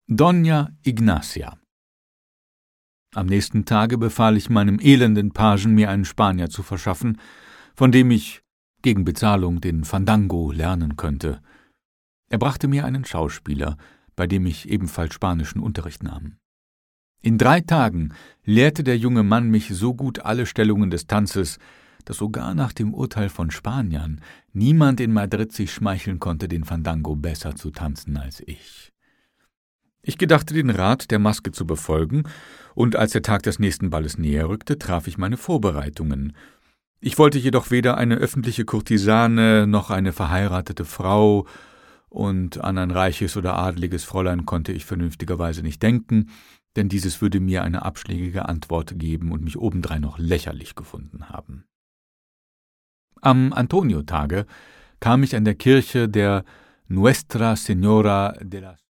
Doña Ignacia. Am nächsten Tage befahl ich meinem elenden Pagen, mir einen Spanier zu verschaffen, von dem ich gegen Bezahlung den Fandango lernen könnte. Er brachte mir einen Schauspieler, bei dem ich ebenfalls spanischen Unterricht nahm. In 3 Tagen lehrte der junge Mann mich so gut alle Stellungen des Tanzes, dass sogar nach dem Urteil von Spaniern niemand in Madrid sich schmeicheln konnte, den Fandango besser zu tanzen als ich. Ich gedachte, den Rat der Maske zu befolgen, und als der Tag des nächsten Balles näher rückte, traf ich meine Vorbereitungen. Ich wollte jedoch weder eine öffentliche Kurtisane noch eine verheiratete Frau, und an ein reiches oder adeliges Fräulein konnte ich vernünftigerweise nicht denken, denn dieses würde mir eine abschlägige Antwort geben und mich obendrein noch lächerlich gefunden haben. Am Antonio-Tage kam ich an der Kirche der Nuestra Señora de las